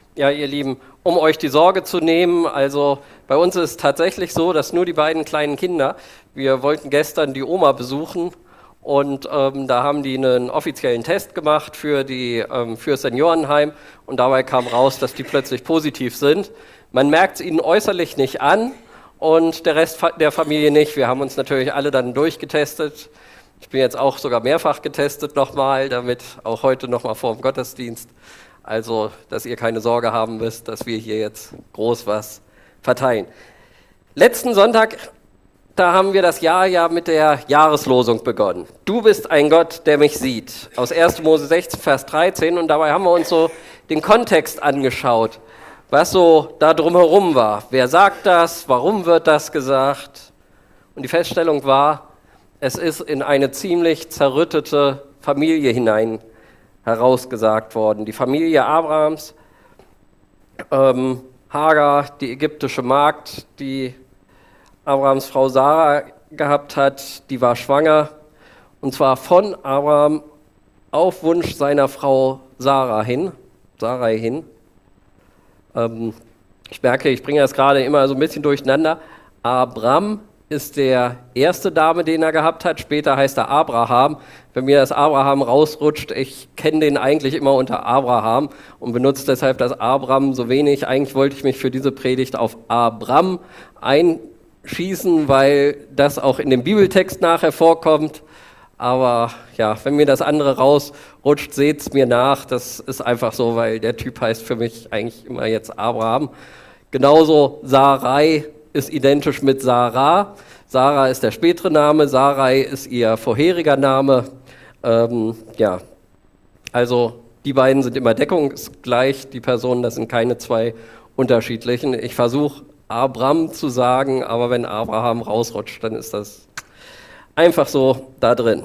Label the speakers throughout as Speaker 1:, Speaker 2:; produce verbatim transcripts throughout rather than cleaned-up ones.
Speaker 1: Ja, ihr Lieben, um euch die Sorge zu nehmen, also bei uns ist es tatsächlich so, dass nur die beiden kleinen Kinder, wir wollten gestern die Oma besuchen und ähm, da haben die einen offiziellen Test gemacht für die ähm, für das Seniorenheim und dabei kam raus, dass die plötzlich positiv sind. Man merkt es ihnen äußerlich nicht an und der Rest fa- der Familie nicht. Wir haben uns natürlich alle dann durchgetestet. Ich bin jetzt auch sogar mehrfach getestet nochmal, damit auch heute nochmal vor dem Gottesdienst. Also, dass ihr keine Sorge haben müsst, dass wir hier jetzt groß was verteilen. Letzten Sonntag, da haben wir das Jahr ja mit der Jahreslosung begonnen. Du bist ein Gott, der mich sieht. Aus erster Mose sechzehn, Vers dreizehn. Und dabei haben wir uns so den Kontext angeschaut, was so da drumherum war. Wer sagt das? Warum wird das gesagt? Und die Feststellung war, es ist in eine ziemlich zerrüttete Familie hinein herausgesagt worden. Die Familie Abrahams, ähm, Hagar, die ägyptische Magd, die Abrahams Frau Sarah gehabt hat, die war schwanger, und zwar von Abraham auf Wunsch seiner Frau Sarah hin, Sarai hin. Ähm, ich merke, ich bringe das gerade immer so ein bisschen durcheinander. Abram ist der erste Name, den er gehabt hat. Später heißt er Abraham. Wenn mir das Abraham rausrutscht, ich kenne den eigentlich immer unter Abraham und benutze deshalb das Abram so wenig. Eigentlich wollte ich mich für diese Predigt auf Abram einschießen, weil das auch in dem Bibeltext nachher vorkommt. Aber ja, wenn mir das andere rausrutscht, seht's mir nach. Das ist einfach so, weil der Typ heißt für mich eigentlich immer jetzt Abraham. Genauso Sarai ist identisch mit Sarah. Sarah ist der spätere Name, Sarai ist ihr vorheriger Name. Ähm, ja, also die beiden sind immer deckungsgleich, die Personen, das sind keine zwei unterschiedlichen. Ich versuche Abram zu sagen, aber wenn Abraham rausrutscht, dann ist das einfach so da drin.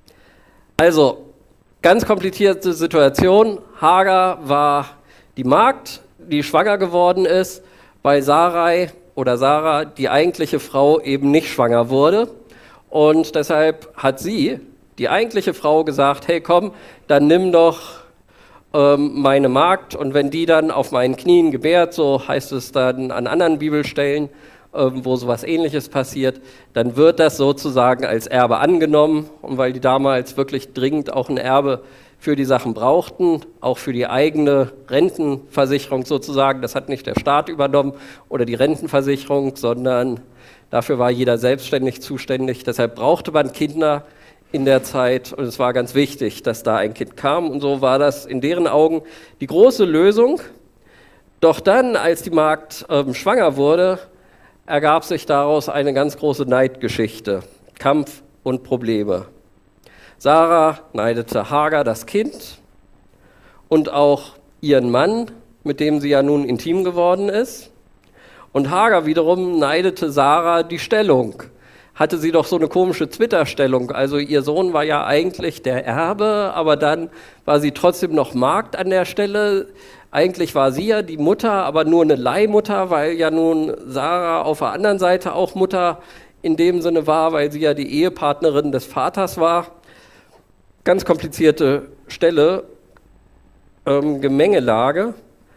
Speaker 1: Also, ganz komplizierte Situation. Hagar war die Magd, die schwanger geworden ist, weil Sarai oder Sarah, die eigentliche Frau, eben nicht schwanger wurde. Und deshalb hat sie, die eigentliche Frau, gesagt, hey komm, dann nimm doch ähm, meine Magd und wenn die dann auf meinen Knien gebärt, so heißt es dann an anderen Bibelstellen, ähm, wo sowas Ähnliches passiert, dann wird das sozusagen als Erbe angenommen. Und weil die damals wirklich dringend auch ein Erbe für die Sachen brauchten, auch für die eigene Rentenversicherung sozusagen. Das hat nicht der Staat übernommen oder die Rentenversicherung, sondern dafür war jeder selbstständig zuständig. Deshalb brauchte man Kinder in der Zeit und es war ganz wichtig, dass da ein Kind kam. Und so war das in deren Augen die große Lösung. Doch dann, als die Magd ähm, schwanger wurde, ergab sich daraus eine ganz große Neidgeschichte, Kampf und Probleme. Sarah neidete Hagar das Kind und auch ihren Mann, mit dem sie ja nun intim geworden ist. Und Hagar wiederum neidete Sarah die Stellung. Hatte sie doch so eine komische Zwitterstellung. Also ihr Sohn war ja eigentlich der Erbe, aber dann war sie trotzdem noch Magd an der Stelle. Eigentlich war sie ja die Mutter, aber nur eine Leihmutter, weil ja nun Sarah auf der anderen Seite auch Mutter in dem Sinne war, weil sie ja die Ehepartnerin des Vaters war. Ganz komplizierte Stelle, ähm, Gemengelage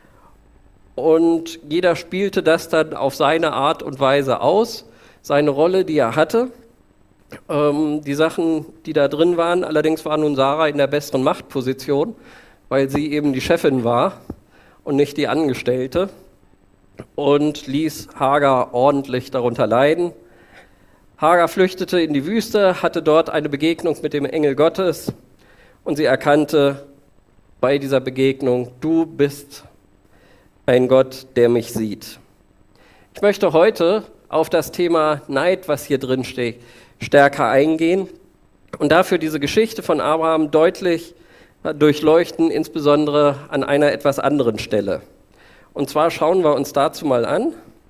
Speaker 1: und jeder spielte das dann auf seine Art und Weise aus, seine Rolle, die er hatte. Ähm, die Sachen, die da drin waren, allerdings war nun Sarah in der besseren Machtposition, weil sie eben die Chefin war und nicht die Angestellte und ließ Hagar ordentlich darunter leiden. Hagar flüchtete in die Wüste, hatte dort eine Begegnung mit dem Engel Gottes und sie erkannte bei dieser Begegnung, du bist ein Gott, der mich sieht. Ich möchte heute auf das Thema Neid, was hier drin steht, stärker eingehen und dafür diese Geschichte von Abraham deutlich durchleuchten, insbesondere an einer etwas anderen Stelle. Und zwar schauen wir uns dazu mal an.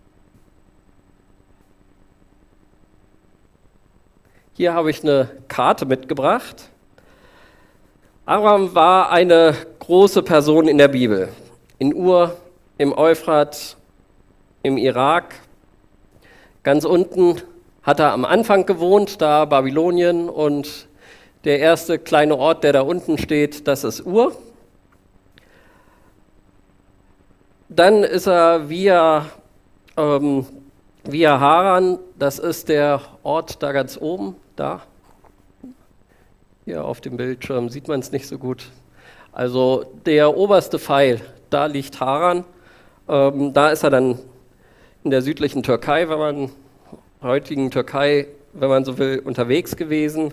Speaker 1: Hier habe ich eine Karte mitgebracht. Abraham war eine große Person in der Bibel. In Ur, im Euphrat, im Irak. Ganz unten hat er am Anfang gewohnt, da Babylonien. Und der erste kleine Ort, der da unten steht, das ist Ur. Dann ist er via, ähm, via Haran, das ist der Ort da ganz oben, da. Hier auf dem Bildschirm sieht man es nicht so gut. Also der oberste Pfeil, da liegt Haran. Ähm, da ist er dann in der südlichen Türkei, wenn man heutigen Türkei, wenn man so will, unterwegs gewesen.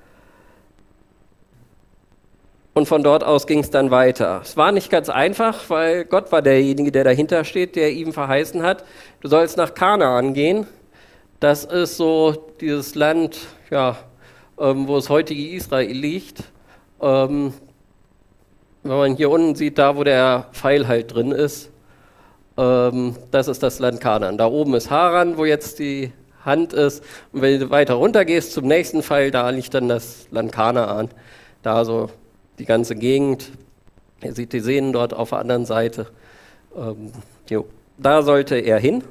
Speaker 1: Und von dort aus ging es dann weiter. Es war nicht ganz einfach, weil Gott war derjenige, der dahinter steht, der ihm verheißen hat, du sollst nach Kanaan gehen. Das ist so dieses Land, ja, ähm, wo das heutige Israel liegt. Ähm, wenn man hier unten sieht, da wo der Pfeil halt drin ist, ähm, das ist das Land Kanaan. Da oben ist Haran, wo jetzt die Hand ist. Und wenn du weiter runter gehst zum nächsten Pfeil, da liegt dann das Land Kanaan. Da so die ganze Gegend. Ihr seht die Seen dort auf der anderen Seite. Ähm, jo, da sollte er hin.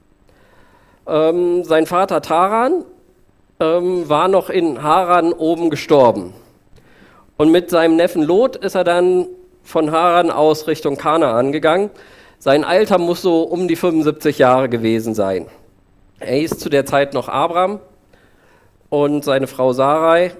Speaker 1: Ähm, sein Vater Taran ähm, war noch in Haran oben gestorben. Und mit seinem Neffen Lot ist er dann von Haran aus Richtung Kanaan gegangen. Sein Alter muss so um die fünfundsiebzig Jahre gewesen sein. Er hieß zu der Zeit noch Abram und seine Frau Sarai.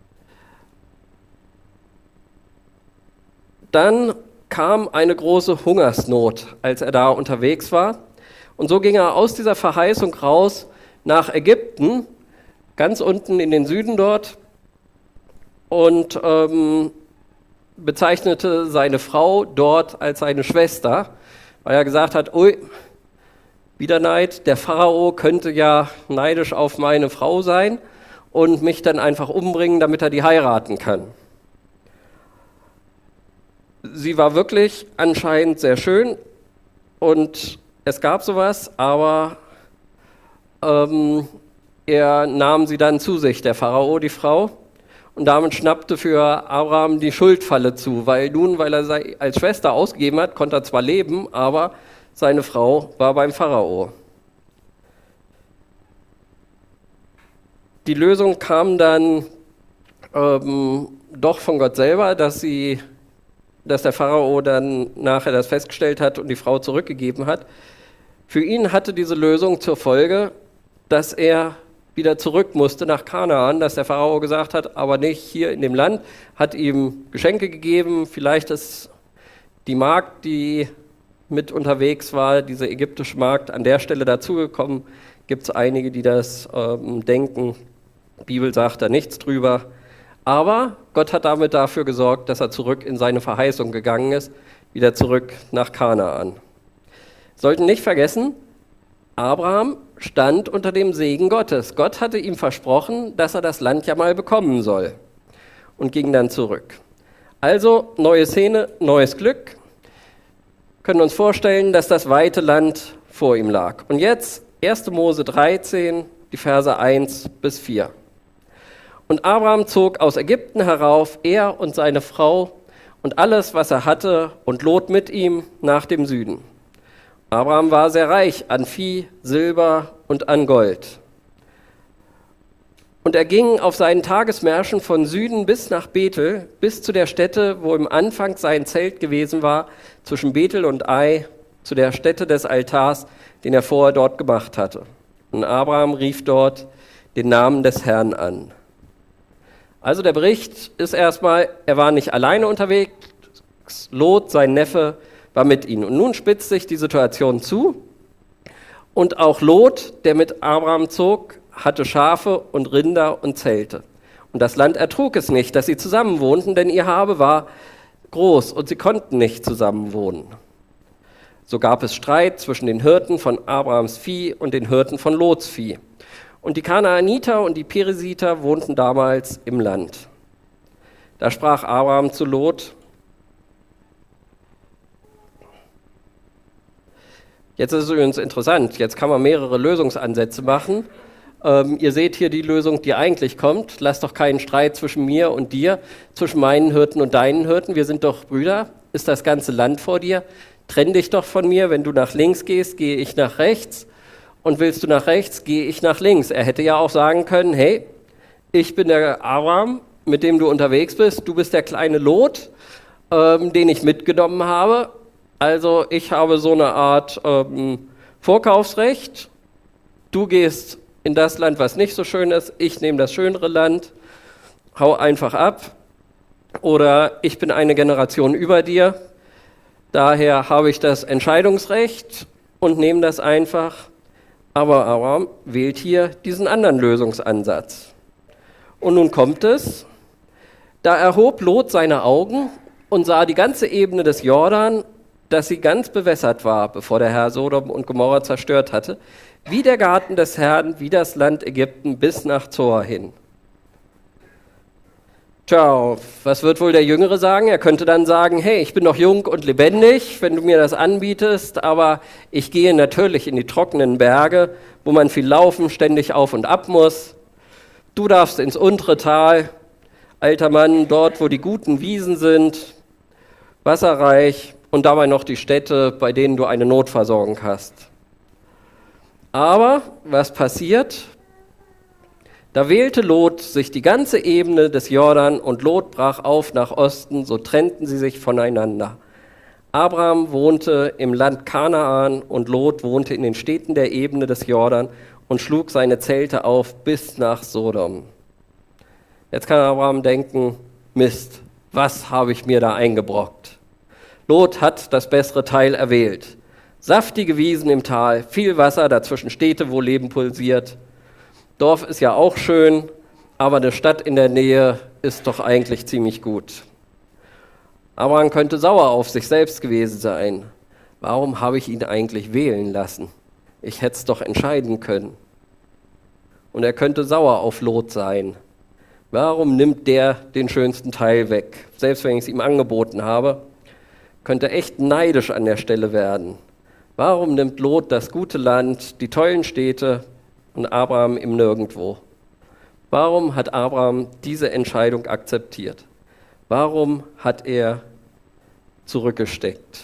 Speaker 1: Dann kam eine große Hungersnot, als er da unterwegs war. Und so ging er aus dieser Verheißung raus nach Ägypten, ganz unten in den Süden dort, und ähm, bezeichnete seine Frau dort als seine Schwester, weil er gesagt hat, ui, wieder Neid, der Pharao könnte ja neidisch auf meine Frau sein und mich dann einfach umbringen, damit er die heiraten kann. Sie war wirklich anscheinend sehr schön und es gab sowas, aber ähm, er nahm sie dann zu sich, der Pharao, die Frau, und damit schnappte für Abraham die Schuldfalle zu, weil nun, weil er sie als Schwester ausgegeben hat, konnte er zwar leben, aber seine Frau war beim Pharao. Die Lösung kam dann ähm, doch von Gott selber, dass sie dass der Pharao dann nachher das festgestellt hat und die Frau zurückgegeben hat. Für ihn hatte diese Lösung zur Folge, dass er wieder zurück musste nach Kanaan, dass der Pharao gesagt hat, aber nicht hier in dem Land, hat ihm Geschenke gegeben, vielleicht ist die Magd, die mit unterwegs war, diese ägyptische Magd, an der Stelle dazugekommen. Gibt es einige, die das ähm, denken, die Bibel sagt da nichts drüber. Aber Gott hat damit dafür gesorgt, dass er zurück in seine Verheißung gegangen ist, wieder zurück nach Kanaan. Sollten nicht vergessen, Abraham stand unter dem Segen Gottes. Gott hatte ihm versprochen, dass er das Land ja mal bekommen soll und ging dann zurück. Also neue Szene, neues Glück. Wir können uns vorstellen, dass das weite Land vor ihm lag. Und jetzt erste Mose dreizehn, die Verse eins bis vier. Und Abraham zog aus Ägypten herauf, er und seine Frau und alles, was er hatte, und Lot mit ihm nach dem Süden. Abraham war sehr reich an Vieh, Silber und an Gold. Und er ging auf seinen Tagesmärschen von Süden bis nach Bethel, bis zu der Stätte, wo im Anfang sein Zelt gewesen war, zwischen Bethel und Ai, zu der Stätte des Altars, den er vorher dort gemacht hatte. Und Abraham rief dort den Namen des Herrn an. Also der Bericht ist erstmal, er war nicht alleine unterwegs, Lot, sein Neffe, war mit ihm. Und nun spitzt sich die Situation zu und auch Lot, der mit Abraham zog, hatte Schafe und Rinder und Zelte. Und das Land ertrug es nicht, dass sie zusammen wohnten, denn ihr Habe war groß und sie konnten nicht zusammen wohnen. So gab es Streit zwischen den Hirten von Abrahams Vieh und den Hirten von Lots Vieh. Und die Kanaaniter und die Perisiter wohnten damals im Land. Da sprach Abraham zu Lot: Jetzt ist es übrigens interessant, jetzt kann man mehrere Lösungsansätze machen. Ähm, ihr seht hier die Lösung, die eigentlich kommt. Lass doch keinen Streit zwischen mir und dir, zwischen meinen Hirten und deinen Hirten. Wir sind doch Brüder, ist das ganze Land vor dir. Trenn dich doch von mir, wenn du nach links gehst, gehe ich nach rechts. Und willst du nach rechts, gehe ich nach links. Er hätte ja auch sagen können, hey, ich bin der Abraham, mit dem du unterwegs bist. Du bist der kleine Lot, ähm, den ich mitgenommen habe. Also ich habe so eine Art ähm, Vorkaufsrecht. Du gehst in das Land, was nicht so schön ist, ich nehme das schönere Land, hau einfach ab. Oder ich bin eine Generation über dir, daher habe ich das Entscheidungsrecht und nehme das einfach. Aber Abraham wählt hier diesen anderen Lösungsansatz. Und nun kommt es, da erhob Lot seine Augen und sah die ganze Ebene des Jordan, dass sie ganz bewässert war, bevor der Herr Sodom und Gomorra zerstört hatte, wie der Garten des Herrn, wie das Land Ägypten bis nach Zoar hin. Tja, was wird wohl der Jüngere sagen? Er könnte dann sagen, hey, ich bin noch jung und lebendig, wenn du mir das anbietest, aber ich gehe natürlich in die trockenen Berge, wo man viel laufen, ständig auf und ab muss. Du darfst ins untere Tal, alter Mann, dort, wo die guten Wiesen sind, wasserreich und dabei noch die Städte, bei denen du eine Notversorgung hast. Aber was passiert? Da wählte Lot sich die ganze Ebene des Jordan und Lot brach auf nach Osten, so trennten sie sich voneinander. Abraham wohnte im Land Kanaan und Lot wohnte in den Städten der Ebene des Jordan und schlug seine Zelte auf bis nach Sodom. Jetzt kann Abraham denken, Mist, was habe ich mir da eingebrockt? Lot hat das bessere Teil erwählt. Saftige Wiesen im Tal, viel Wasser, dazwischen Städte, wo Leben pulsiert. Dorf ist ja auch schön, aber eine Stadt in der Nähe ist doch eigentlich ziemlich gut. Abraham könnte sauer auf sich selbst gewesen sein. Warum habe ich ihn eigentlich wählen lassen? Ich hätte es doch entscheiden können. Und er könnte sauer auf Lot sein. Warum nimmt der den schönsten Teil weg? Selbst wenn ich es ihm angeboten habe, könnte echt neidisch an der Stelle werden. Warum nimmt Lot das gute Land, die tollen Städte und Abraham im Nirgendwo? Warum hat Abraham diese Entscheidung akzeptiert? Warum hat er zurückgesteckt?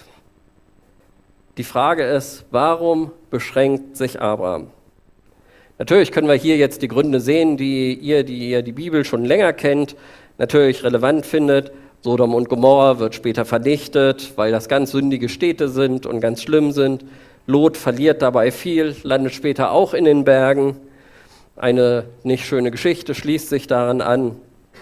Speaker 1: Die Frage ist, warum beschränkt sich Abraham? Natürlich können wir hier jetzt die Gründe sehen, die ihr, die ihr die Bibel schon länger kennt, natürlich relevant findet. Sodom und Gomorra wird später vernichtet, weil das ganz sündige Städte sind und ganz schlimm sind. Lot verliert dabei viel, landet später auch in den Bergen. Eine nicht schöne Geschichte schließt sich daran an.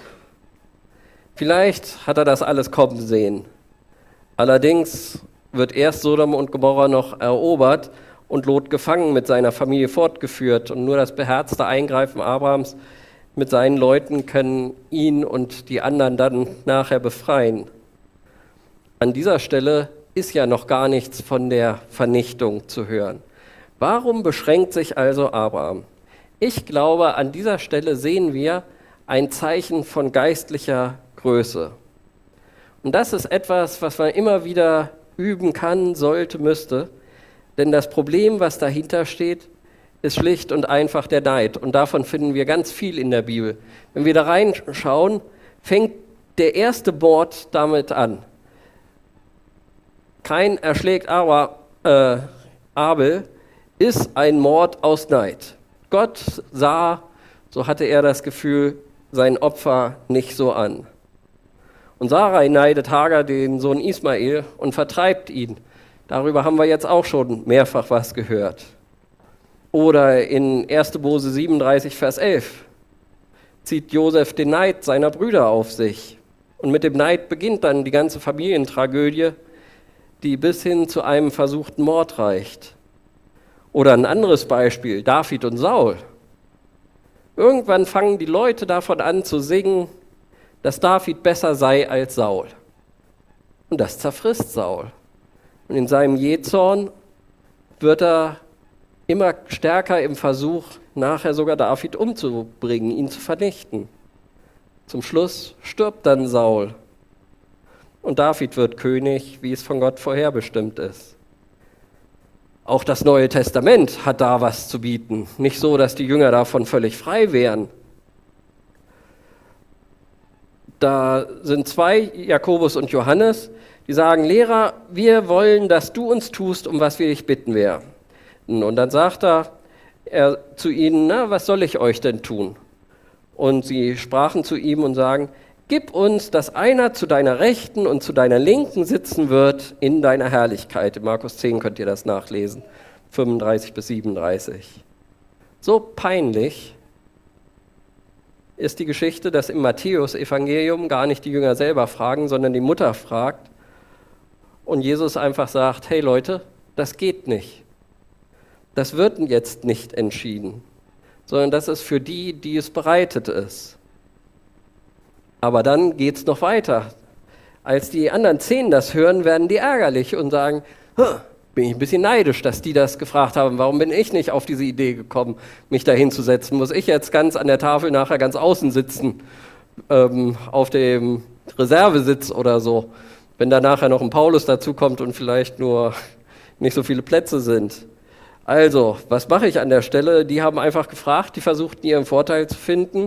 Speaker 1: Vielleicht hat er das alles kommen sehen. Allerdings wird erst Sodom und Gomorra noch erobert und Lot gefangen mit seiner Familie fortgeführt. Und nur das beherzte Eingreifen Abrahams mit seinen Leuten können ihn und die anderen dann nachher befreien. An dieser Stelle ist ja noch gar nichts von der Vernichtung zu hören. Warum beschränkt sich also Abraham? Ich glaube, an dieser Stelle sehen wir ein Zeichen von geistlicher Größe. Und das ist etwas, was man immer wieder üben kann, sollte, müsste. Denn das Problem, was dahinter steht, ist schlicht und einfach der Neid. Und davon finden wir ganz viel in der Bibel. Wenn wir da reinschauen, fängt der erste Mord damit an. Kain erschlägt aber, äh, Abel, ist ein Mord aus Neid. Gott sah, so hatte er das Gefühl, sein Opfer nicht so an. Und Sarai neidet Hagar, den Sohn Ismael, und vertreibt ihn. Darüber haben wir jetzt auch schon mehrfach was gehört. Oder in erster Mose siebenunddreißig, Vers elf zieht Josef den Neid seiner Brüder auf sich. Und mit dem Neid beginnt dann die ganze Familientragödie, die bis hin zu einem versuchten Mord reicht. Oder ein anderes Beispiel, David und Saul. Irgendwann fangen die Leute davon an zu singen, dass David besser sei als Saul. Und das zerfrisst Saul. Und in seinem Jähzorn wird er immer stärker im Versuch, nachher sogar David umzubringen, ihn zu vernichten. Zum Schluss stirbt dann Saul. Und David wird König, wie es von Gott vorherbestimmt ist. Auch das Neue Testament hat da was zu bieten. Nicht so, dass die Jünger davon völlig frei wären. Da sind zwei, Jakobus und Johannes, die sagen, Lehrer, wir wollen, dass du uns tust, um was wir dich bitten werden. Und dann sagt er, er zu ihnen, na, was soll ich euch denn tun? Und sie sprachen zu ihm und sagen, gib uns, dass einer zu deiner Rechten und zu deiner Linken sitzen wird in deiner Herrlichkeit. In Markus zehn könnt ihr das nachlesen, fünfunddreißig bis siebenunddreißig. So peinlich ist die Geschichte, dass im Matthäus-Evangelium gar nicht die Jünger selber fragen, sondern die Mutter fragt und Jesus einfach sagt, hey Leute, das geht nicht. Das wird jetzt nicht entschieden, sondern das ist für die, die es bereitet ist. Aber dann geht es noch weiter. Als die anderen zehn das hören, werden die ärgerlich und sagen, bin ich ein bisschen neidisch, dass die das gefragt haben. Warum bin ich nicht auf diese Idee gekommen, mich da hinzusetzen? Muss ich jetzt ganz an der Tafel nachher ganz außen sitzen, ähm, auf dem Reservesitz oder so, wenn da nachher noch ein Paulus dazukommt und vielleicht nur nicht so viele Plätze sind. Also, was mache ich an der Stelle? Die haben einfach gefragt, die versuchten ihren Vorteil zu finden.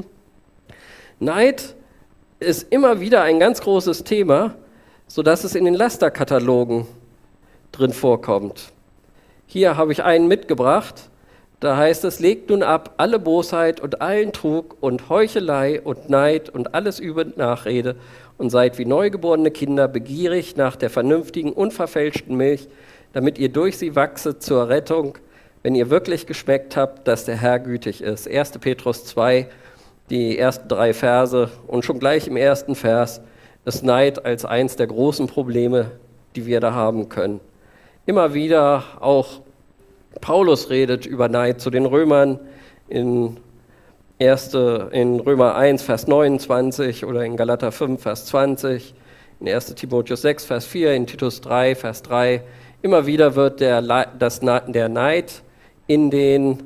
Speaker 1: Neid ist immer wieder ein ganz großes Thema, sodass es in den Lasterkatalogen drin vorkommt. Hier habe ich einen mitgebracht, da heißt es, legt nun ab alle Bosheit und allen Trug und Heuchelei und Neid und alles üble Nachrede und seid wie neugeborene Kinder begierig nach der vernünftigen, unverfälschten Milch, damit ihr durch sie wachset zur Rettung, wenn ihr wirklich geschmeckt habt, dass der Herr gütig ist. erster Petrus zwei, die ersten drei Verse und schon gleich im ersten Vers ist Neid als eins der großen Probleme, die wir da haben können. Immer wieder auch Paulus redet über Neid zu den Römern in, erste, in Römer eins, Vers neunundzwanzig oder in Galater fünf, Vers zwanzig, in erster Timotheus sechs, Vers vier, in Titus drei, Vers drei. Immer wieder wird der, das, der Neid in den,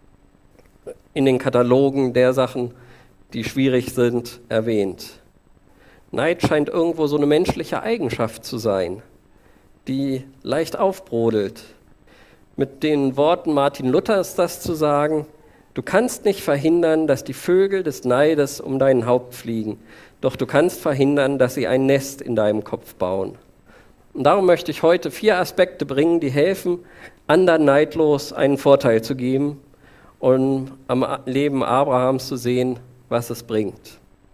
Speaker 1: in den Katalogen der Sachen, die schwierig sind, erwähnt. Neid scheint irgendwo so eine menschliche Eigenschaft zu sein, die leicht aufbrodelt. Mit den Worten Martin Luthers das zu sagen, du kannst nicht verhindern, dass die Vögel des Neides um dein Haupt fliegen, doch du kannst verhindern, dass sie ein Nest in deinem Kopf bauen. Und darum möchte ich heute vier Aspekte bringen, die helfen, anderen neidlos einen Vorteil zu geben und am Leben Abrahams zu sehen, was es bringt.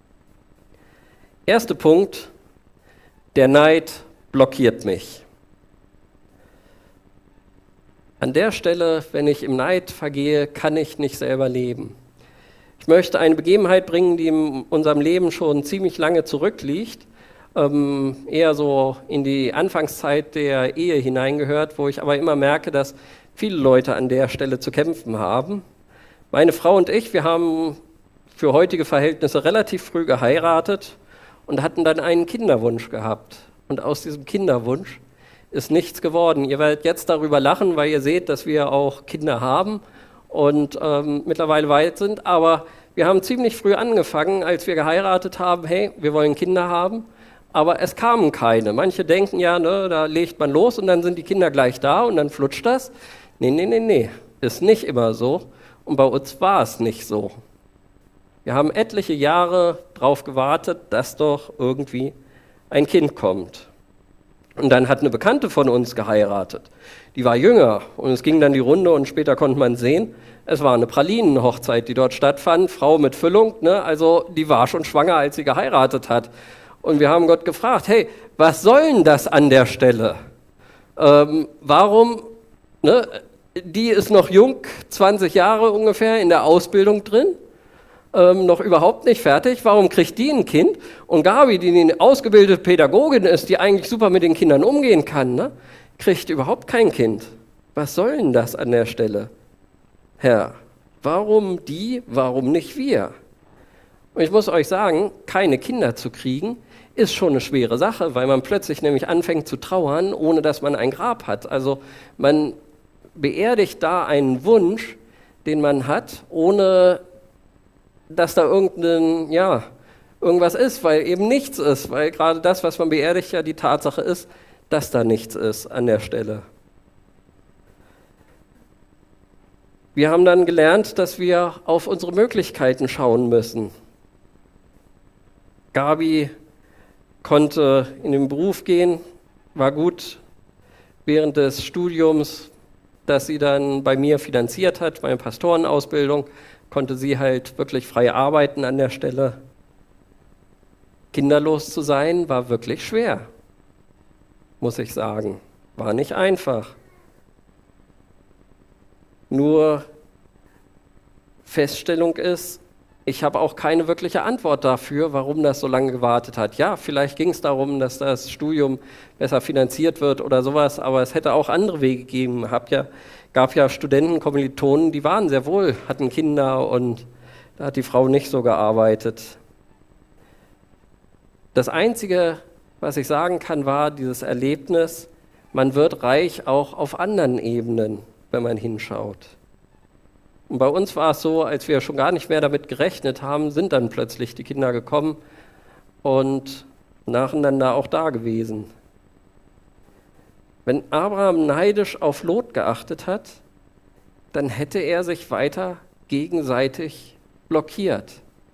Speaker 1: Erster Punkt, der Neid blockiert mich. An der Stelle, wenn ich im Neid vergehe, kann ich nicht selber leben. Ich möchte eine Begebenheit bringen, die in unserem Leben schon ziemlich lange zurückliegt, ähm, eher so in die Anfangszeit der Ehe hineingehört, wo ich aber immer merke, dass viele Leute an der Stelle zu kämpfen haben. Meine Frau und ich, wir haben für heutige Verhältnisse relativ früh geheiratet und hatten dann einen Kinderwunsch gehabt. Und aus diesem Kinderwunsch ist nichts geworden. Ihr werdet jetzt darüber lachen, weil ihr seht, dass wir auch Kinder haben und ähm, mittlerweile weit sind. Aber wir haben ziemlich früh angefangen, als wir geheiratet haben, hey, wir wollen Kinder haben. Aber es kamen keine. Manche denken ja, ne, da legt man los und dann sind die Kinder gleich da und dann flutscht das. Nee, nee, nee, nee, ist nicht immer so. Und bei uns war es nicht so. Wir haben etliche Jahre darauf gewartet, dass doch irgendwie ein Kind kommt. Und dann hat eine Bekannte von uns geheiratet. Die war jünger und es ging dann die Runde und später konnte man sehen, es war eine Pralinenhochzeit, die dort stattfand, Frau mit Füllung, ne? Also die war schon schwanger, als sie geheiratet hat. Und wir haben Gott gefragt, hey, was soll denn das an der Stelle? Ähm, warum, ne? Die ist noch jung, zwanzig Jahre ungefähr in der Ausbildung drin. Ähm, noch überhaupt nicht fertig, warum kriegt die ein Kind? Und Gabi, die eine ausgebildete Pädagogin ist, die eigentlich super mit den Kindern umgehen kann, ne, kriegt überhaupt kein Kind. Was soll denn das an der Stelle? Herr, warum die, warum nicht wir? Und ich muss euch sagen, keine Kinder zu kriegen, ist schon eine schwere Sache, weil man plötzlich nämlich anfängt zu trauern, ohne dass man ein Grab hat. Also man beerdigt da einen Wunsch, den man hat, ohne dass da irgendein, ja, irgendwas ist, weil eben nichts ist, weil gerade das, was man beerdigt, ja die Tatsache ist, dass da nichts ist an der Stelle. Wir haben dann gelernt, dass wir auf unsere Möglichkeiten schauen müssen. Gabi konnte in den Beruf gehen, war gut während des Studiums, das sie dann bei mir finanziert hat, meine Pastorenausbildung, konnte sie halt wirklich frei arbeiten an der Stelle. kinderlos zu sein war wirklich schwer, muss ich sagen. War nicht einfach. Nur Feststellung ist, ich habe auch keine wirkliche Antwort dafür, warum das so lange gewartet hat. Ja, vielleicht ging es darum, dass das Studium besser finanziert wird oder sowas, aber es hätte auch andere Wege gegeben. Hab ja, gab ja Studenten, Kommilitonen, die waren sehr wohl, hatten Kinder und da hat die Frau nicht so gearbeitet. Das Einzige, was ich sagen kann, war dieses Erlebnis, man wird reich auch auf anderen Ebenen, wenn man hinschaut. Und bei uns war es so, als wir schon gar nicht mehr damit gerechnet haben, sind dann plötzlich die Kinder gekommen und nacheinander auch da gewesen. Wenn Abraham neidisch auf Lot geachtet hat, dann hätte er sich weiter gegenseitig blockiert.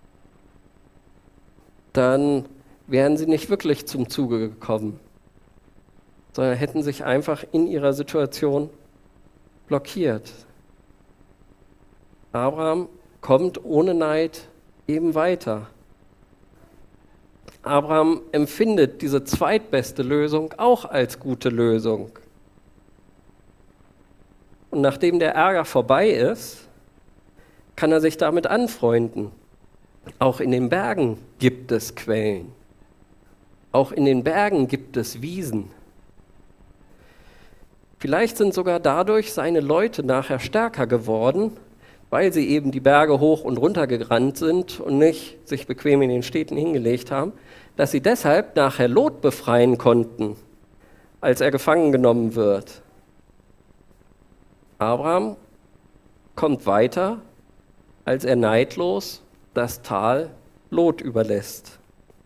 Speaker 1: Dann wären sie nicht wirklich zum Zuge gekommen, sondern hätten sich einfach in ihrer Situation blockiert. Abraham kommt ohne Neid eben weiter. Abraham empfindet diese zweitbeste Lösung auch als gute Lösung. Und nachdem der Ärger vorbei ist, kann er sich damit anfreunden. Auch in den Bergen gibt es Quellen. Auch in den Bergen gibt es Wiesen. Vielleicht sind sogar dadurch seine Leute nachher stärker geworden, weil sie eben die Berge hoch und runter gerannt sind und nicht sich bequem in den Städten hingelegt haben, dass sie deshalb nachher Lot befreien konnten, als er gefangen genommen wird. Abraham kommt weiter, als er neidlos das Tal Lot überlässt.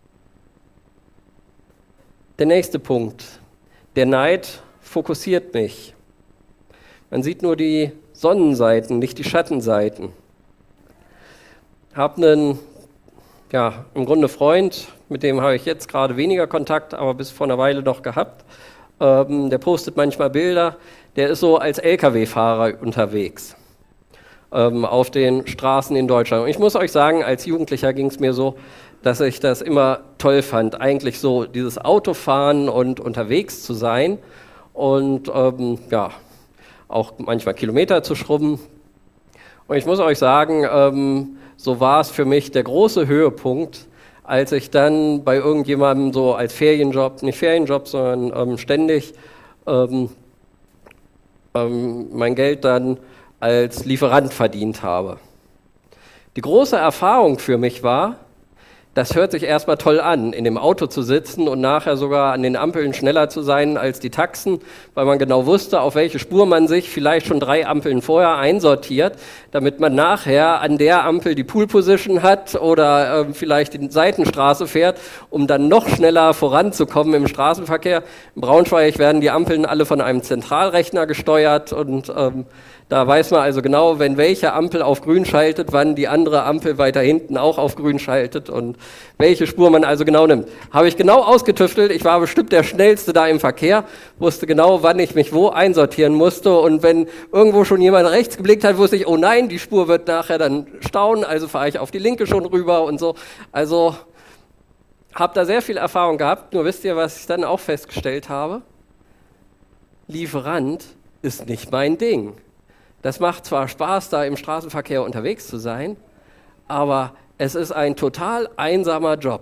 Speaker 1: Der nächste Punkt. Der Neid fokussiert mich. Man sieht nur die Sonnenseiten, nicht die Schattenseiten. Ich habe einen, ja, im Grunde Freund, mit dem habe ich jetzt gerade weniger Kontakt, aber bis vor einer Weile noch gehabt. Ähm, der postet manchmal Bilder. Der ist so als L K W-Fahrer unterwegs ähm, auf den Straßen in Deutschland. Und ich muss euch sagen, als Jugendlicher ging es mir so, dass ich das immer toll fand, eigentlich so dieses Autofahren und unterwegs zu sein und ähm, ja, auch manchmal Kilometer zu schrubben. Und ich muss euch sagen, ähm, so war es für mich der große Höhepunkt, als ich dann bei irgendjemandem so als Ferienjob, nicht Ferienjob, sondern ähm, ständig ähm, ähm, mein Geld dann als Lieferant verdient habe. Die große Erfahrung für mich war, das hört sich erstmal toll an, in dem Auto zu sitzen und nachher sogar an den Ampeln schneller zu sein als die Taxen, weil man genau wusste, auf welche Spur man sich vielleicht schon drei Ampeln vorher einsortiert, damit man nachher an der Ampel die Pool Position hat oder äh, vielleicht die Seitenstraße fährt, um dann noch schneller voranzukommen im Straßenverkehr. In Braunschweig werden die Ampeln alle von einem Zentralrechner gesteuert und ähm, da weiß man also genau, wenn welche Ampel auf grün schaltet, wann die andere Ampel weiter hinten auch auf grün schaltet und welche Spur man also genau nimmt. Habe ich genau ausgetüftelt, ich war bestimmt der Schnellste da im Verkehr, wusste genau, wann ich mich wo einsortieren musste und wenn irgendwo schon jemand rechts geblickt hat, wusste ich, oh nein, die Spur wird nachher dann stauen, also fahre ich auf die linke schon rüber und so. Also habe da sehr viel Erfahrung gehabt, nur wisst ihr, was ich dann auch festgestellt habe? Lieferant ist nicht mein Ding. Das macht zwar Spaß, da im Straßenverkehr unterwegs zu sein, aber es ist ein total einsamer Job.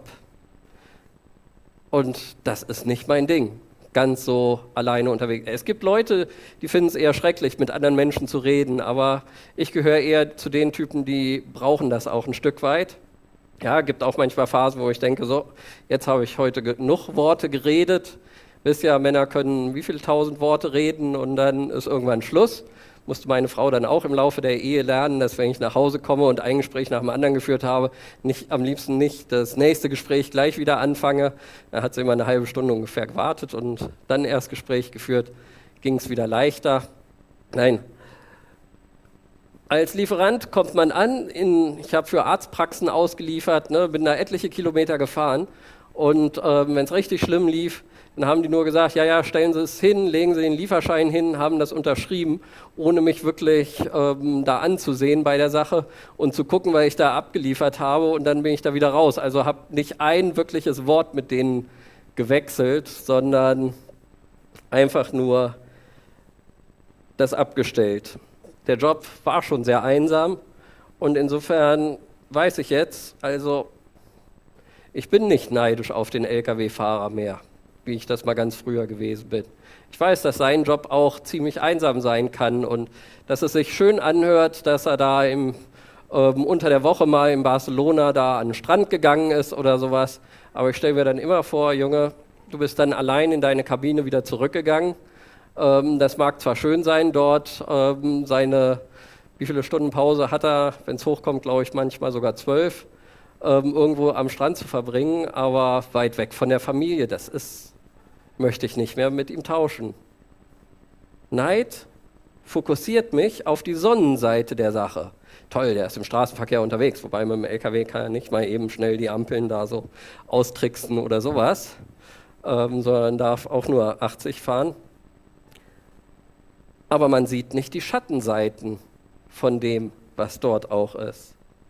Speaker 1: Und das ist nicht mein Ding, ganz so alleine unterwegs. Es gibt Leute, die finden es eher schrecklich, mit anderen Menschen zu reden, aber ich gehöre eher zu den Typen, die brauchen das auch ein Stück weit. Ja, gibt auch manchmal Phasen, wo ich denke, so, jetzt habe ich heute genug Worte geredet. Wisst ja, Männer können wie viele tausend Worte reden und dann ist irgendwann Schluss. Musste meine Frau dann auch im Laufe der Ehe lernen, dass wenn ich nach Hause komme und ein Gespräch nach dem anderen geführt habe, nicht, am liebsten nicht das nächste Gespräch gleich wieder anfange. Da hat sie immer eine halbe Stunde ungefähr gewartet und dann erst Gespräch geführt, ging es wieder leichter. Nein. Als Lieferant kommt man an, in, ich habe für Arztpraxen ausgeliefert, ne, bin da etliche Kilometer gefahren und äh, wenn es richtig schlimm lief, Dann haben die nur gesagt, ja, ja, stellen Sie es hin, legen Sie den Lieferschein hin, haben das unterschrieben, ohne mich wirklich ähm, da anzusehen bei der Sache und zu gucken, was ich da abgeliefert habe, und dann bin ich da wieder raus. Also habe nicht ein wirkliches Wort mit denen gewechselt, sondern einfach nur das abgestellt. Der Job war schon sehr einsam und insofern weiß ich jetzt, also ich bin nicht neidisch auf den L K W-Fahrer mehr, wie ich das mal ganz früher gewesen bin. Ich weiß, dass sein Job auch ziemlich einsam sein kann und dass es sich schön anhört, dass er da im, ähm, unter der Woche mal in Barcelona da an den Strand gegangen ist oder sowas. Aber ich stelle mir dann immer vor, Junge, du bist dann allein in deine Kabine wieder zurückgegangen. Ähm, das mag zwar schön sein, dort ähm, seine, wie viele Stunden Pause hat er, wenn es hochkommt, glaube ich, manchmal sogar zwölf, ähm, irgendwo am Strand zu verbringen, aber weit weg von der Familie, das ist, möchte ich nicht mehr mit ihm tauschen. Neid fokussiert mich auf die Sonnenseite der Sache. Toll, der ist im Straßenverkehr unterwegs, wobei mit dem L K W kann er nicht mal eben schnell die Ampeln da so austricksen oder sowas, ähm, sondern darf auch nur achtzig fahren. Aber man sieht nicht die Schattenseiten von dem, was dort auch ist.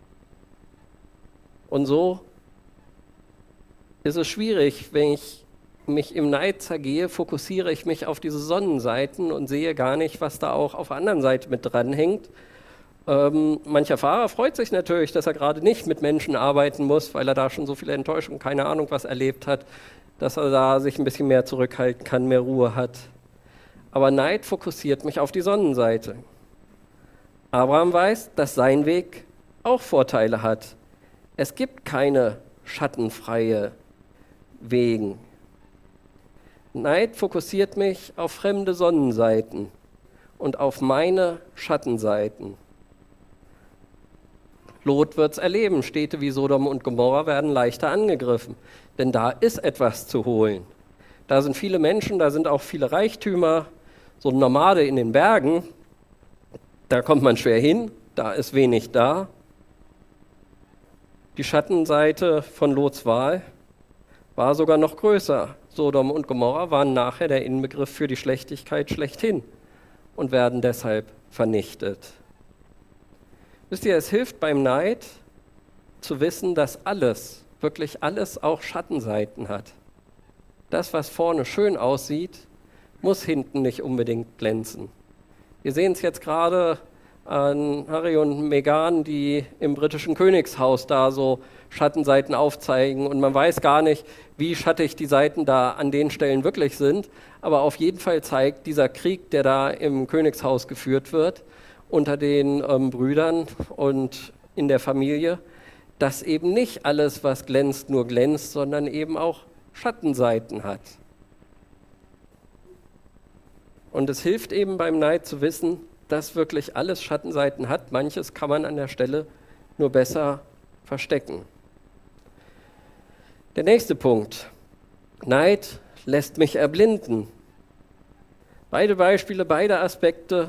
Speaker 1: Und so ist es schwierig, wenn ich mich im Neid zergehe, fokussiere ich mich auf diese Sonnenseiten und sehe gar nicht, was da auch auf der anderen Seite mit dranhängt. Ähm, mancher Fahrer freut sich natürlich, dass er gerade nicht mit Menschen arbeiten muss, weil er da schon so viele Enttäuschungen, keine Ahnung was erlebt hat, dass er da sich ein bisschen mehr zurückhalten kann, mehr Ruhe hat. Aber Neid fokussiert mich auf die Sonnenseite. Abraham weiß, dass sein Weg auch Vorteile hat. Es gibt keine schattenfreie Wegen. Neid fokussiert mich auf fremde Sonnenseiten und auf meine Schattenseiten. Lot wird's erleben, Städte wie Sodom und Gomorra werden leichter angegriffen, denn da ist etwas zu holen. Da sind viele Menschen, da sind auch viele Reichtümer, so ein Nomade in den Bergen, da kommt man schwer hin, da ist wenig da. Die Schattenseite von Lots Wahl war sogar noch größer. Sodom und Gomorra waren nachher der Inbegriff für die Schlechtigkeit schlechthin und werden deshalb vernichtet. Wisst ihr, es hilft beim Neid zu wissen, dass alles, wirklich alles auch Schattenseiten hat. Das, was vorne schön aussieht, muss hinten nicht unbedingt glänzen. Wir sehen es jetzt gerade an Harry und Meghan, die im britischen Königshaus da so Schattenseiten aufzeigen und man weiß gar nicht, wie schattig die Seiten da an den Stellen wirklich sind, aber auf jeden Fall zeigt dieser Krieg, der da im Königshaus geführt wird, unter den ähm, Brüdern und in der Familie, dass eben nicht alles, was glänzt, nur glänzt, sondern eben auch Schattenseiten hat. Und es hilft eben beim Neid zu wissen, dass wirklich alles Schattenseiten hat. Manches kann man an der Stelle nur besser verstecken. Der nächste Punkt. Neid lässt mich erblinden. Beide Beispiele, beide Aspekte,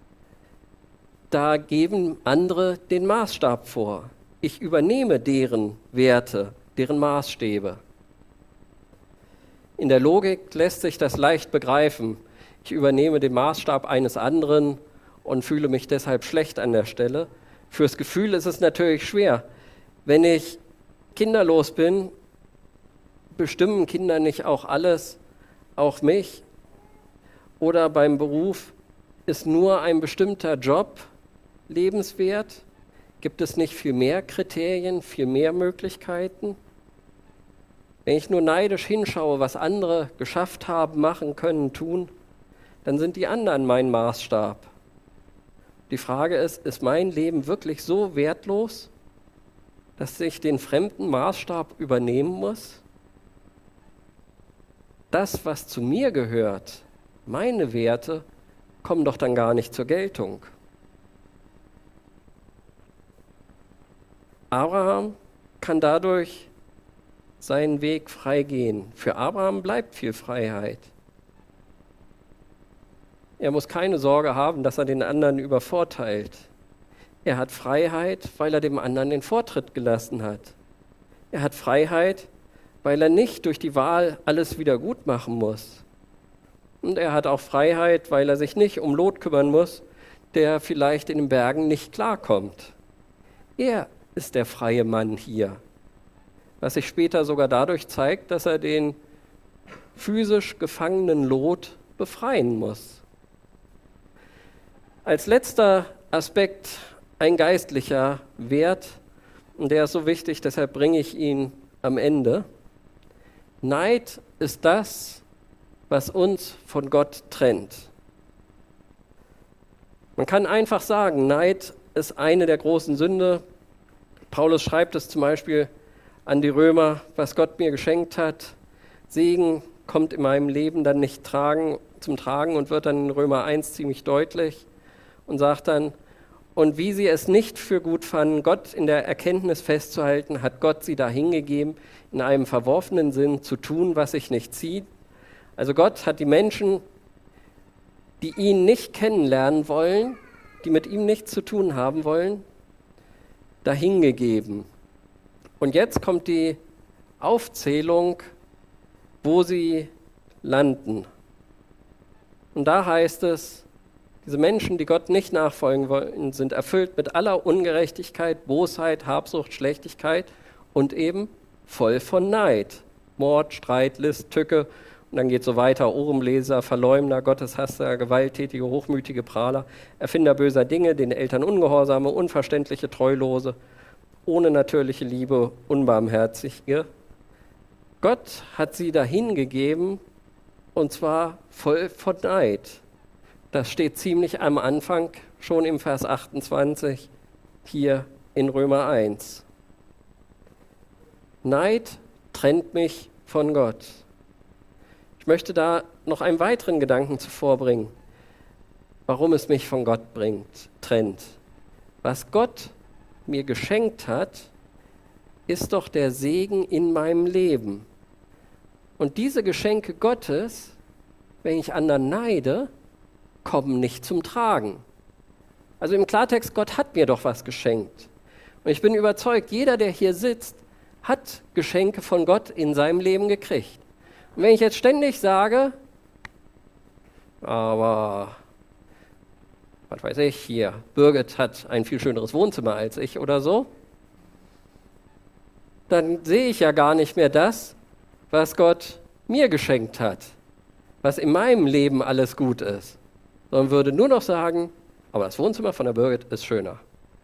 Speaker 1: da geben andere den Maßstab vor. Ich übernehme deren Werte, deren Maßstäbe. In der Logik lässt sich das leicht begreifen. Ich übernehme den Maßstab eines anderen und fühle mich deshalb schlecht an der Stelle. Fürs Gefühl ist es natürlich schwer. Wenn ich kinderlos bin, bestimmen Kinder nicht auch alles, auch mich? Oder beim Beruf ist nur ein bestimmter Job lebenswert? Gibt es nicht viel mehr Kriterien, viel mehr Möglichkeiten? Wenn ich nur neidisch hinschaue, was andere geschafft haben, machen können, tun, dann sind die anderen mein Maßstab. Die Frage ist, ist mein Leben wirklich so wertlos, dass ich den fremden Maßstab übernehmen muss? Das, was zu mir gehört, meine Werte, kommen doch dann gar nicht zur Geltung. Abraham kann dadurch seinen Weg frei gehen. Für Abraham bleibt viel Freiheit. Er muss keine Sorge haben, dass er den anderen übervorteilt. Er hat Freiheit, weil er dem anderen den Vortritt gelassen hat. Er hat Freiheit, weil er nicht durch die Wahl alles wieder gut machen muss. Und er hat auch Freiheit, weil er sich nicht um Lot kümmern muss, der vielleicht in den Bergen nicht klarkommt. Er ist der freie Mann hier, was sich später sogar dadurch zeigt, dass er den physisch gefangenen Lot befreien muss. Als letzter Aspekt ein geistlicher Wert, und der ist so wichtig, deshalb bringe ich ihn am Ende. Neid ist das, was uns von Gott trennt. Man kann einfach sagen, Neid ist eine der großen Sünde. Paulus schreibt es zum Beispiel an die Römer, was Gott mir geschenkt hat. Segen kommt in meinem Leben dann nicht tragen, zum Tragen und wird dann in Römer eins ziemlich deutlich und sagt dann, und wie sie es nicht für gut fanden, Gott in der Erkenntnis festzuhalten, hat Gott sie dahingegeben, in einem verworfenen Sinn zu tun, was sich nicht zieht. Also Gott hat die Menschen, die ihn nicht kennenlernen wollen, die mit ihm nichts zu tun haben wollen, dahingegeben. Und jetzt kommt die Aufzählung, wo sie landen. Und da heißt es, diese Menschen, die Gott nicht nachfolgen wollen, sind erfüllt mit aller Ungerechtigkeit, Bosheit, Habsucht, Schlechtigkeit und eben voll von Neid. Mord, Streit, List, Tücke und dann geht es so weiter. Ohrenbläser, Verleumder, Gotteshasser, gewalttätige, hochmütige Prahler, Erfinder böser Dinge, den Eltern Ungehorsame, Unverständliche, Treulose, ohne natürliche Liebe, Unbarmherzige. Gott hat sie dahingegeben und zwar voll von Neid. Das steht ziemlich am Anfang, schon im Vers achtundzwanzig, hier in Römer eins. Neid trennt mich von Gott. Ich möchte da noch einen weiteren Gedanken zuvor bringen, warum es mich von Gott bringt, trennt. Was Gott mir geschenkt hat, ist doch der Segen in meinem Leben. Und diese Geschenke Gottes, wenn ich anderen neide, kommen nicht zum Tragen. Also im Klartext, Gott hat mir doch was geschenkt. Und ich bin überzeugt, jeder, der hier sitzt, hat Geschenke von Gott in seinem Leben gekriegt. Und wenn ich jetzt ständig sage, aber, was weiß ich, hier, Birgit hat ein viel schöneres Wohnzimmer als ich oder so, dann sehe ich ja gar nicht mehr das, was Gott mir geschenkt hat, was in meinem Leben alles gut ist. Sondern würde nur noch sagen, aber das Wohnzimmer von der Birgit ist schöner.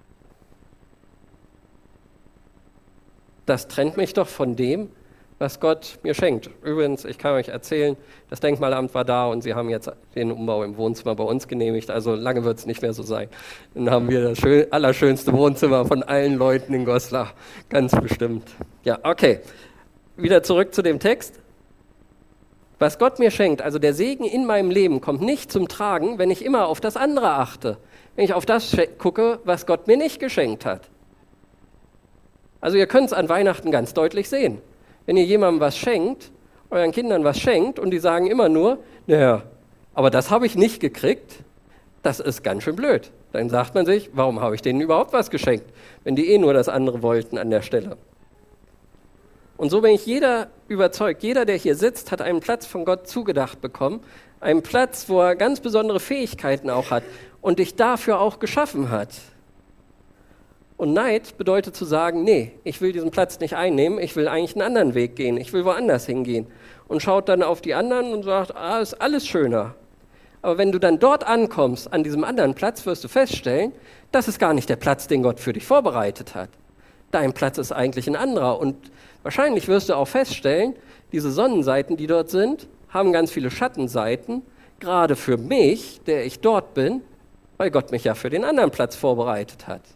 Speaker 1: Das trennt mich doch von dem, was Gott mir schenkt. Übrigens, ich kann euch erzählen, das Denkmalamt war da und sie haben jetzt den Umbau im Wohnzimmer bei uns genehmigt, also lange wird es nicht mehr so sein. Dann haben wir das schön, allerschönste Wohnzimmer von allen Leuten in Goslar, ganz bestimmt. Ja, okay, wieder zurück zu dem Text. Was Gott mir schenkt, also der Segen in meinem Leben, kommt nicht zum Tragen, wenn ich immer auf das andere achte. Wenn ich auf das gucke, was Gott mir nicht geschenkt hat. Also ihr könnt es an Weihnachten ganz deutlich sehen. Wenn ihr jemandem was schenkt, euren Kindern was schenkt und die sagen immer nur, naja, aber das habe ich nicht gekriegt, das ist ganz schön blöd. Dann sagt man sich, warum habe ich denen überhaupt was geschenkt, wenn die eh nur das andere wollten an der Stelle. Und so bin ich jeder überzeugt, jeder, der hier sitzt, hat einen Platz von Gott zugedacht bekommen, einen Platz, wo er ganz besondere Fähigkeiten auch hat und dich dafür auch geschaffen hat. Und Neid bedeutet zu sagen, nee, ich will diesen Platz nicht einnehmen, ich will eigentlich einen anderen Weg gehen, ich will woanders hingehen. Und schaut dann auf die anderen und sagt, ah, ist alles schöner. Aber wenn du dann dort ankommst, an diesem anderen Platz, wirst du feststellen, das ist gar nicht der Platz, den Gott für dich vorbereitet hat. Dein Platz ist eigentlich ein anderer. Und wahrscheinlich wirst du auch feststellen, diese Sonnenseiten, die dort sind, haben ganz viele Schattenseiten, gerade für mich, der ich dort bin, weil Gott mich ja für den anderen Platz vorbereitet hat.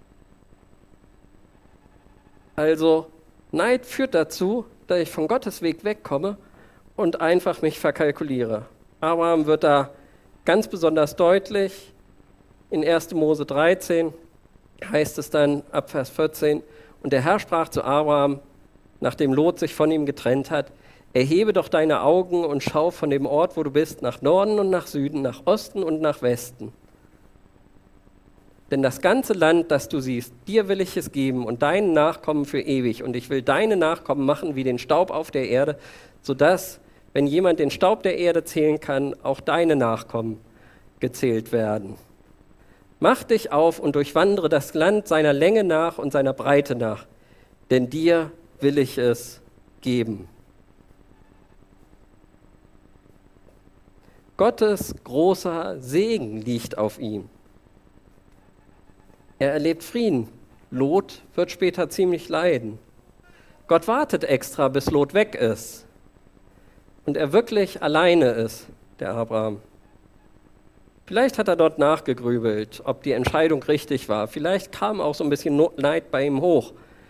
Speaker 1: Also Neid führt dazu, dass ich von Gottes Weg wegkomme und einfach mich verkalkuliere. Abraham wird da ganz besonders deutlich. In erster Mose dreizehn heißt es dann ab Vers vierzehn, und der Herr sprach zu Abraham, nachdem Lot sich von ihm getrennt hat, erhebe doch deine Augen und schau von dem Ort, wo du bist, nach Norden und nach Süden, nach Osten und nach Westen. Denn das ganze Land, das du siehst, dir will ich es geben und deinen Nachkommen für ewig. Und ich will deine Nachkommen machen wie den Staub auf der Erde, sodass, wenn jemand den Staub der Erde zählen kann, auch deine Nachkommen gezählt werden. Mach dich auf und durchwandere das Land seiner Länge nach und seiner Breite nach, denn dir will ich es geben. Gottes großer Segen liegt auf ihm. Er erlebt Frieden. Lot wird später ziemlich leiden. Gott wartet extra, bis Lot weg ist und er wirklich alleine ist, der Abraham. Vielleicht hat er dort nachgegrübelt, ob die Entscheidung richtig war. Vielleicht kam auch so ein bisschen Neid bei ihm hoch.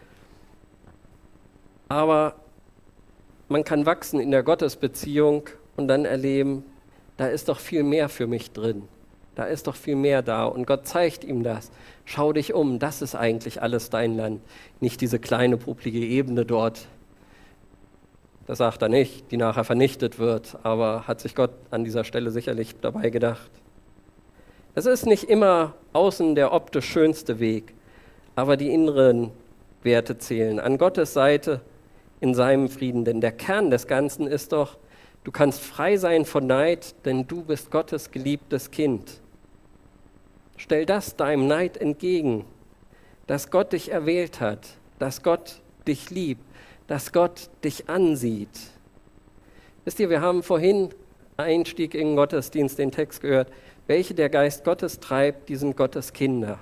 Speaker 1: Aber man kann wachsen in der Gottesbeziehung und dann erleben, da ist doch viel mehr für mich drin. Da ist doch viel mehr da und Gott zeigt ihm das. Schau dich um, das ist eigentlich alles dein Land, nicht diese kleine, publige Ebene dort. Das sagt er nicht, die nachher vernichtet wird, aber hat sich Gott an dieser Stelle sicherlich dabei gedacht. Es ist nicht immer außen der optisch schönste Weg, aber die inneren Werte zählen. An Gottes Seite in seinem Frieden, denn der Kern des Ganzen ist doch, du kannst frei sein von Neid, denn du bist Gottes geliebtes Kind. Stell das deinem Neid entgegen, dass Gott dich erwählt hat, dass Gott dich liebt, dass Gott dich ansieht. Wisst ihr, wir haben vorhin Einstieg in den Gottesdienst den Text gehört, welche der Geist Gottes treibt, die sind Gottes Kinder.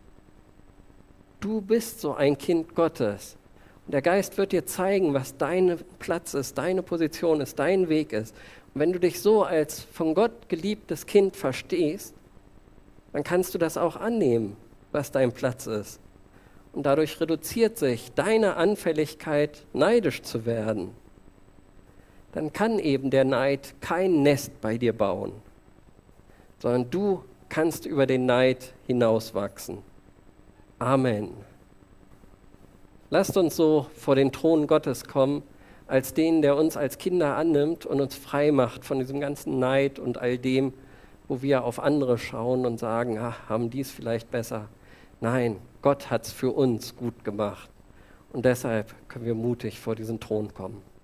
Speaker 1: Du bist so ein Kind Gottes. Und der Geist wird dir zeigen, was dein Platz ist, deine Position ist, dein Weg ist. Und wenn du dich so als von Gott geliebtes Kind verstehst, dann kannst du das auch annehmen, was dein Platz ist. Und dadurch reduziert sich deine Anfälligkeit, neidisch zu werden. Dann kann eben der Neid kein Nest bei dir bauen, sondern du kannst über den Neid hinauswachsen. Amen. Lasst uns so vor den Thron Gottes kommen, als den, der uns als Kinder annimmt und uns frei macht von diesem ganzen Neid und all dem, wo wir auf andere schauen und sagen, ach, haben die es vielleicht besser. Nein, Gott hat es für uns gut gemacht. Und deshalb können wir mutig vor diesen Thron kommen.